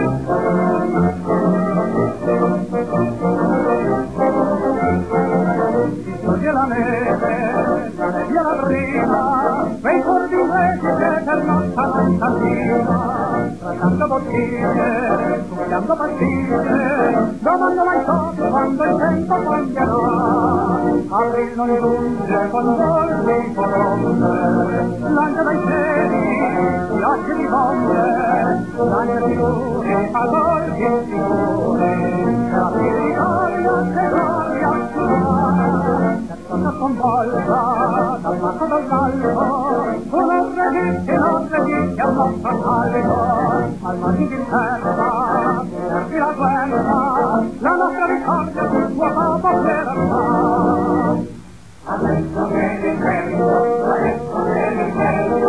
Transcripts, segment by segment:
La neve, la nebbia la brina, quei corvi inglesi che per nostra cantina, tracciando bottiglie, succhiando pastiglie, domando mai so quando il tempo cambierà. Aprile non giunge con dolci colombe, lancia dai cieli, ghiacci di bombe, lancia figure, a dolci figure, la Italia che gloria sono sconvolta dal matto dall'alto, non resiste al nostro caldo, al mar d'Inghilterra, perdi la guerra, la nostra vittoria sul tuo capo verrà. Adesso viene il vento, adesso viene il vento,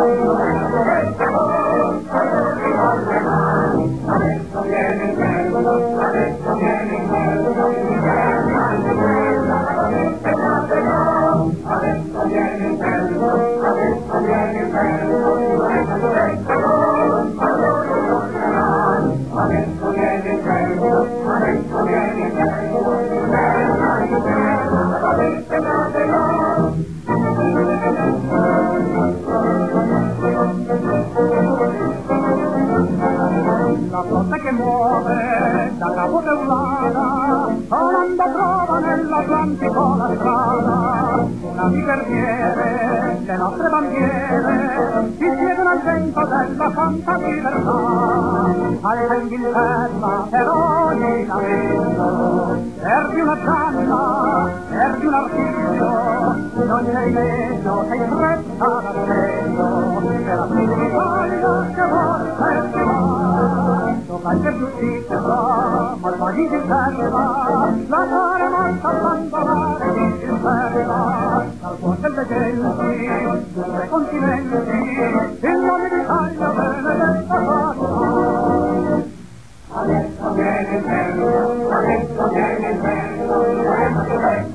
adesso viene il vento, adesso viene il vento, adesso viene il vento, adesso viene il vento, adesso viene il vento, adesso viene il la flotta che muove da Capo Teulada, volando trova nell'Atlantico la strada, una di guerriere, le nostre bandiere, si siedono al vento della santa libertà, alla Inghilterra per ogni naviglio, perdi una gianna, perdi un artiglio, non c'è meglio che in fretta d'assegno, per la Italia che vuole qualche giustizia ma l'Inghilterra la cara malta abbandonare l'Inghilterra dal cuore delle genti due continenti il nome d'Italia benedetta fatto. Adesso viene il vento, adesso viene il vento,